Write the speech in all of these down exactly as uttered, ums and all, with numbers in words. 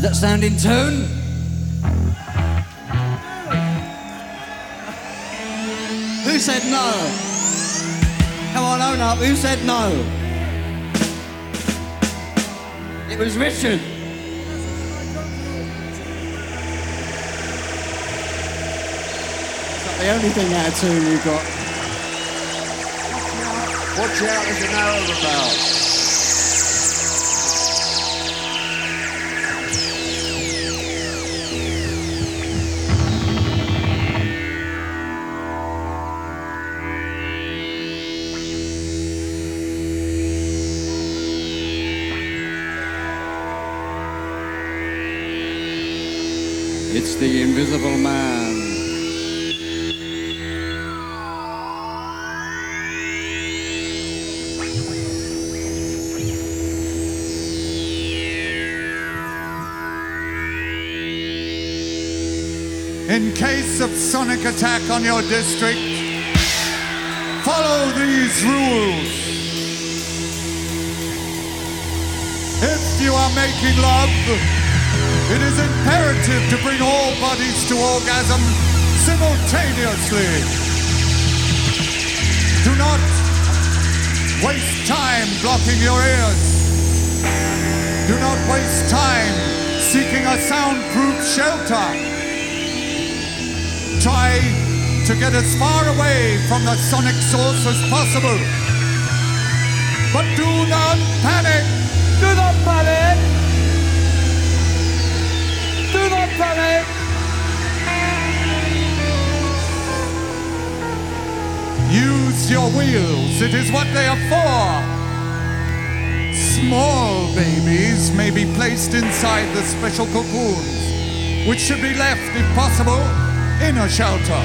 that sound in tune? Who said no? Come on, own up. Who said no? It was Richard. It's not the only thing out of tune you've got. Watch out, there's an arrow about. It's the Invisible Man. In case of sonic attack on your district, follow these rules. If you are making love, it is imperative to bring all bodies to orgasm simultaneously. Do not waste time blocking your ears. Do not waste time seeking a soundproof shelter. Try to get as far away from the sonic source as possible. But do not panic! Do not panic! Do not panic! Use your wheels, it is what they are for. Small babies may be placed inside the special cocoons, which should be left, if possible, in a shelter.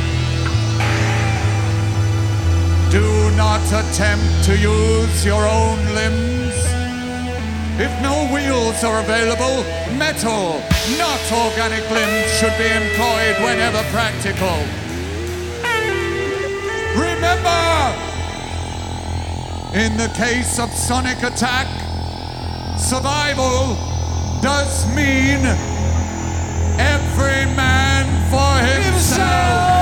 Do not attempt to use your own limbs. If no wheels are available, metal, not organic limbs should be employed whenever practical. Remember, in the case of sonic attack, survival does mean every man for himself.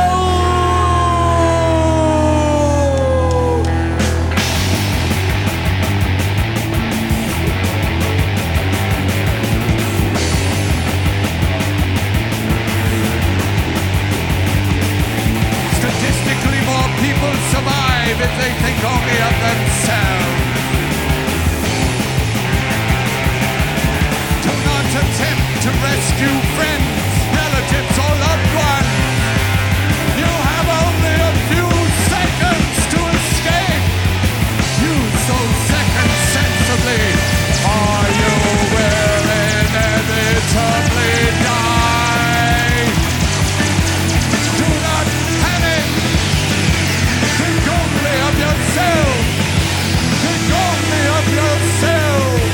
Statistically, more people survive if they think only of themselves. Do not attempt to rescue friends, relatives, or loved ones. You have only a few seconds to escape. Use those seconds sensibly, or you will inevitably die. Do not panic. Think only of yourself. Think only of yourself.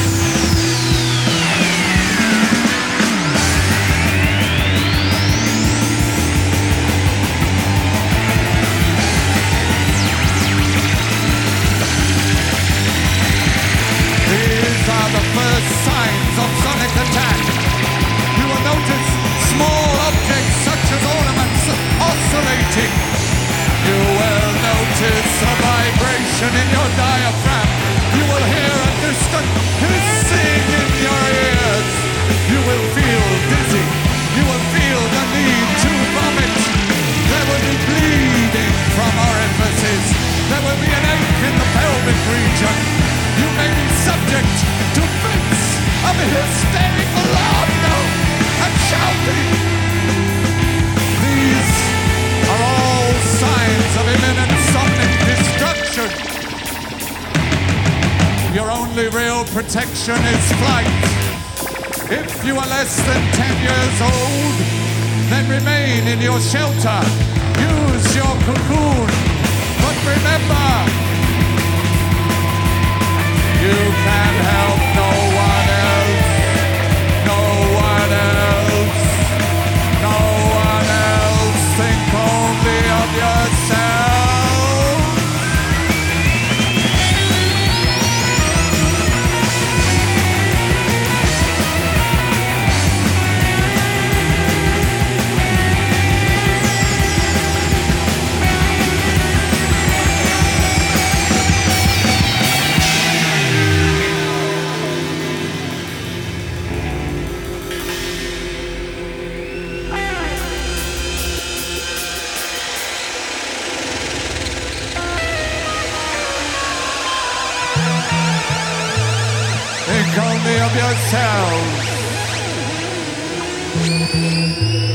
These are the first signs of sonic attack. You will notice small objects such as ornaments oscillating. You will notice a vibration in your diaphragm. You will hear a distant hissing in your ears. You will feel dizzy. You will feel the need to vomit. There will be bleeding from orifices. There will be an ache in the pelvic region. You may be subject to fits of hysterical laughter and shouting. These are all signs of imminent sonic destruction. Your only real protection is flight. If you are less than ten years old, then remain in your shelter. Use your cocoon. But remember, you can help no one else, no one else, no one else. Think only of yourself. Think only of yourselves.